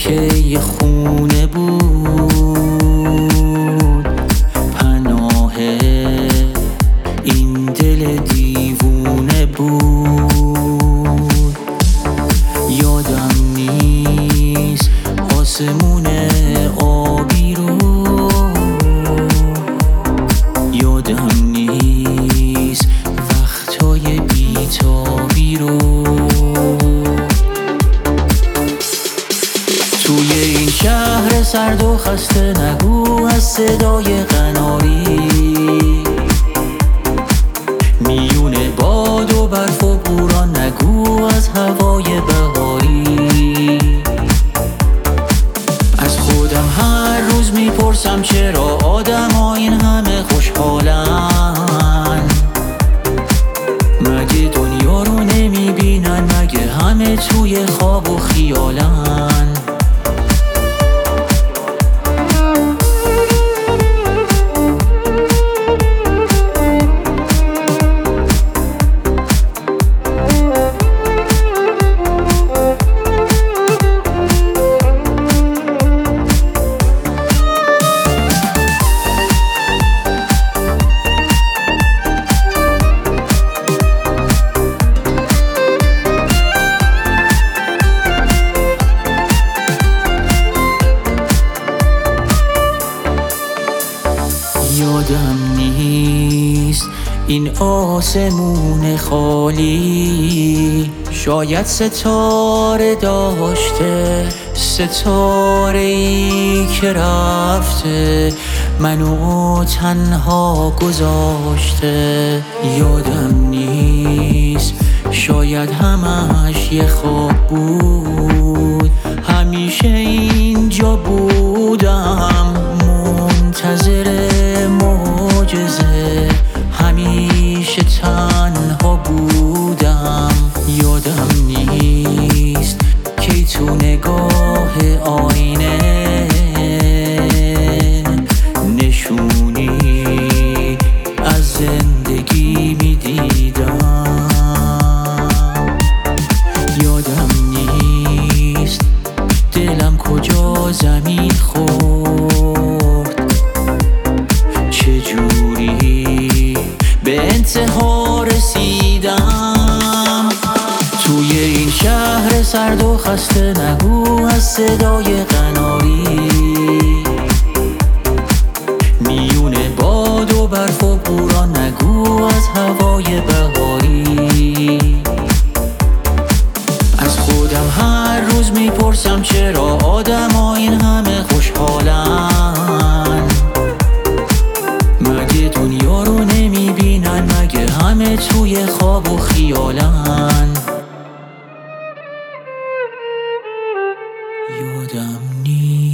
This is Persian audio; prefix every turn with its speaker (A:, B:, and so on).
A: که یه خونه بود، پناه این دل دیوونه بود. یادم نیست آسمون آبی رو، یادم نیست وقتای بیتابی رو. توی این شهر سرد و خسته نگو از صدای قناری، میون باد و برف و بوران نگو از هوای بهاری. از خودم هر روز میپرسم چرا آدم‌ها این همه خوشحالن، مگه دنیا رو نمیبینن، مگه همه توی خواب و خیالن. یادم نیست این آسمون خالی شاید ستاره داشته، ستاره‌ای که رفته منو تنها گذاشته. یادم نیست شاید همش یه خواب بود، همیشه اینجا بودم منتظر معجزه، همیشه تنها بودم. یادم نیست کی تو نگاه آینه نشونی از زندگی میدیدم. یادم نیست دلم کجا زمین خورد، چجوری به انتها رسیدم. توی این شهر سرد و خسته نگو از صدای قناری، میون باد و برف و بوران نگو از هوای بهاری. از خودم هر روز میپرسم چرا آدم‌ها این همه خوشحالن، مگه دنیا رو نمیبینن، مگه همه توی خواب و خیالن. یادم نیست